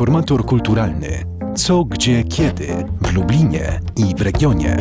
Informator kulturalny. Co, gdzie, kiedy w Lublinie i w regionie.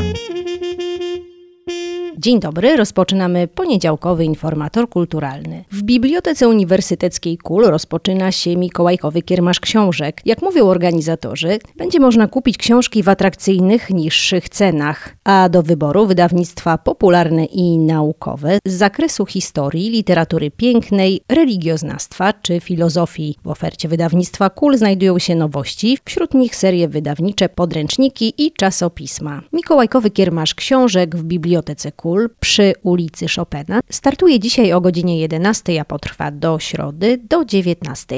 Dzień dobry, rozpoczynamy poniedziałkowy informator kulturalny. W Bibliotece Uniwersyteckiej KUL rozpoczyna się mikołajkowy kiermasz książek. Jak mówią organizatorzy, będzie można kupić książki w atrakcyjnych, niższych cenach, a do wyboru wydawnictwa popularne i naukowe z zakresu historii, literatury pięknej, religioznawstwa czy filozofii. W ofercie wydawnictwa KUL znajdują się nowości, wśród nich serie wydawnicze, podręczniki i czasopisma. Mikołajkowy kiermasz książek w Bibliotece KUL przy ulicy Chopina startuje dzisiaj o godzinie 11, a potrwa do środy do 19.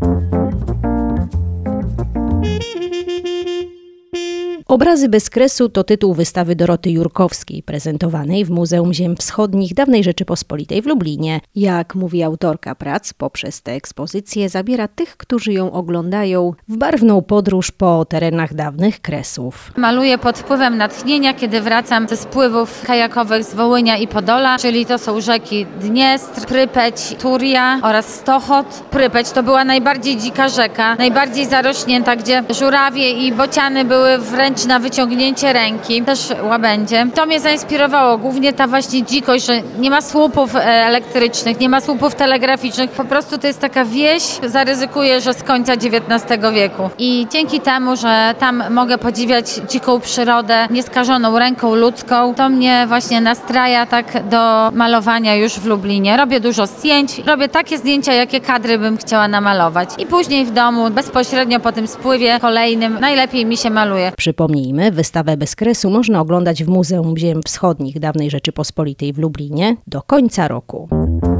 Obrazy bez kresu to tytuł wystawy Doroty Jurkowskiej, prezentowanej w Muzeum Ziem Wschodnich Dawnej Rzeczypospolitej w Lublinie. Jak mówi autorka prac, poprzez tę ekspozycję zabiera tych, którzy ją oglądają, w barwną podróż po terenach dawnych Kresów. Maluję pod wpływem natchnienia, kiedy wracam ze spływów kajakowych z Wołynia i Podola, czyli to są rzeki Dniestr, Prypeć, Turia oraz Stochot. Prypeć to była najbardziej dzika rzeka, najbardziej zarośnięta, gdzie żurawie i bociany były wręcz na wyciągnięcie ręki, też łabędzie. To mnie zainspirowało, głównie ta właśnie dzikość, że nie ma słupów elektrycznych, nie ma słupów telegraficznych, po prostu to jest taka wieś, zaryzykuję, że z końca XIX wieku. I dzięki temu, że tam mogę podziwiać dziką przyrodę, nieskażoną ręką ludzką, to mnie właśnie nastraja tak do malowania już w Lublinie. Robię dużo zdjęć, robię takie zdjęcia, jakie kadry bym chciała namalować. I później w domu, bezpośrednio po tym spływie kolejnym, najlepiej mi się maluje. Przypomnijmy, wystawę bez kresu można oglądać w Muzeum Ziem Wschodnich Dawnej Rzeczypospolitej w Lublinie do końca roku.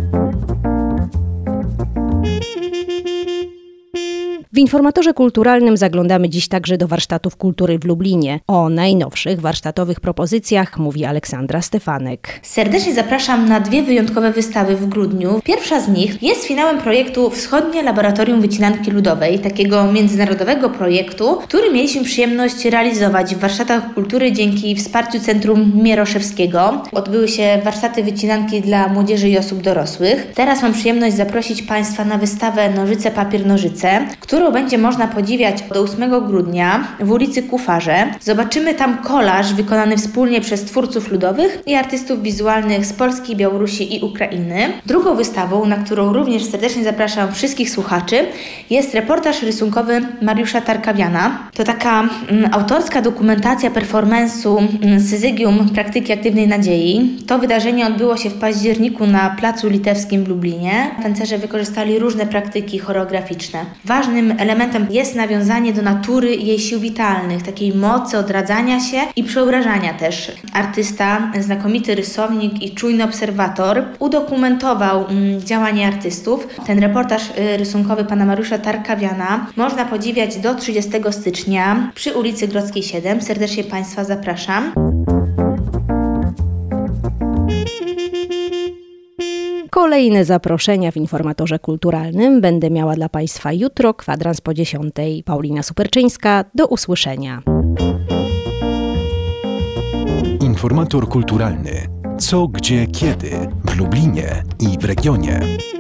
W informatorze kulturalnym zaglądamy dziś także do warsztatów kultury w Lublinie. O najnowszych warsztatowych propozycjach mówi Aleksandra Stefanek. Serdecznie zapraszam na 2 wyjątkowe wystawy w grudniu. Pierwsza z nich jest finałem projektu Wschodnie Laboratorium Wycinanki Ludowej, takiego międzynarodowego projektu, który mieliśmy przyjemność realizować w warsztatach kultury dzięki wsparciu Centrum Mieroszewskiego. Odbyły się warsztaty wycinanki dla młodzieży i osób dorosłych. Teraz mam przyjemność zaprosić Państwa na wystawę Nożyce, papier, nożyce, którą będzie można podziwiać do 8 grudnia w ulicy Kufarze. Zobaczymy tam kolaż wykonany wspólnie przez twórców ludowych i artystów wizualnych z Polski, Białorusi i Ukrainy. Drugą wystawą, na którą również serdecznie zapraszam wszystkich słuchaczy, jest reportaż rysunkowy Mariusza Tarkawiana. To taka autorska dokumentacja performance'u Syzygium Praktyki Aktywnej Nadziei. To wydarzenie odbyło się w październiku na Placu Litewskim w Lublinie. Tancerze wykorzystali różne praktyki choreograficzne. Ważnym elementem jest nawiązanie do natury i jej sił witalnych, takiej mocy odradzania się i przeobrażania też. Artysta, znakomity rysownik i czujny obserwator udokumentował działanie artystów. Ten reportaż rysunkowy pana Mariusza Tarkawiana można podziwiać do 30 stycznia przy ulicy Grodzkiej 7. Serdecznie Państwa zapraszam. Kolejne zaproszenia w informatorze kulturalnym będę miała dla Państwa jutro, kwadrans po 10. Paulina Superczyńska, do usłyszenia. Informator kulturalny. Co, gdzie, kiedy w Lublinie i w regionie.